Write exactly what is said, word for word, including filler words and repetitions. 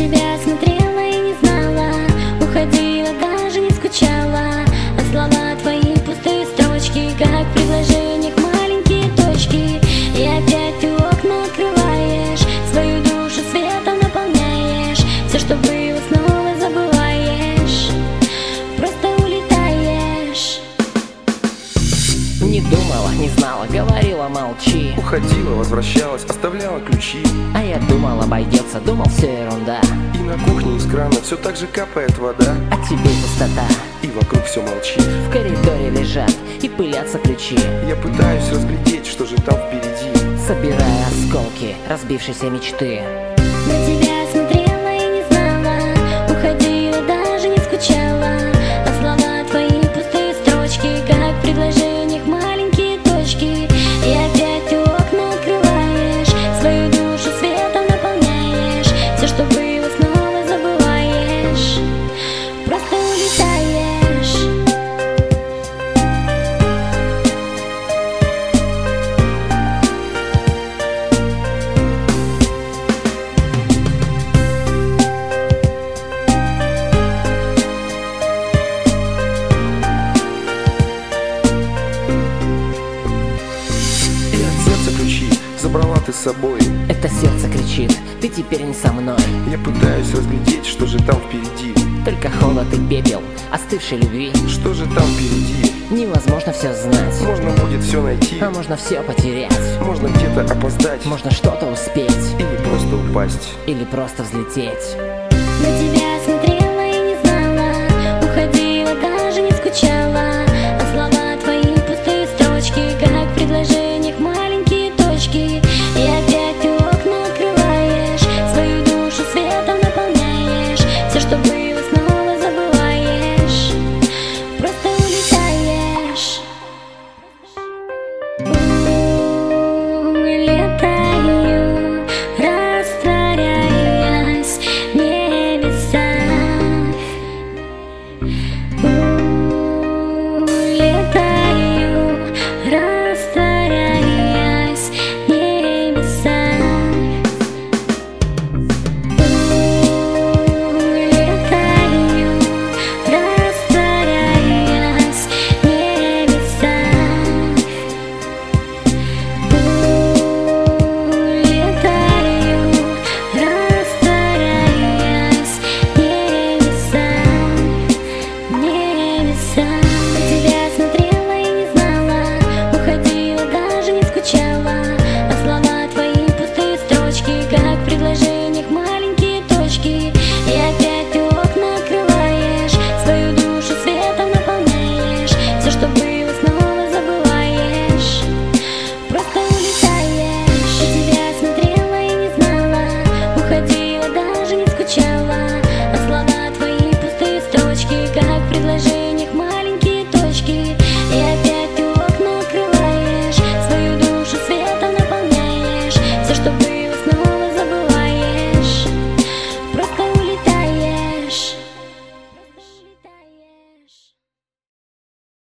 тебя смотрела и не знала, уходила, даже не скучала. А слова твои пустые строчки, как в предложениях маленькие точки. И опять ты окна открываешь, свою душу светом наполняешь. Все, что было, снова забываешь, просто улетаешь. Не думала, не знала, говорила молчи. Уходила, возвращалась, оставляла ключи. А я думал, обойдется, думал, все ерунда. И на кухне из крана все так же капает вода. А тебе пустота. И вокруг все молчит. В коридоре лежат и пылятся ключи. Я пытаюсь разглядеть, что же там впереди, собирая осколки разбившейся мечты. На тебя смотрела и не знала, уходила, даже не скучала. А слова твои пустые строчки, как в предложениях маленькие точки. И опять ты окна открываешь, свою душу светом наполняешь. Все, что было, снова забываешь, просто улетаешь. забрала ты с собой. Это сердце кричит, ты теперь не со мной. Я пытаюсь разглядеть, что же там впереди, только холод и пепел остывшей любви. Что же там впереди? Невозможно все знать. Можно будет все найти, а можно все потерять. Можно где-то опоздать, можно что-то успеть. или просто упасть, или просто взлететь. На тебя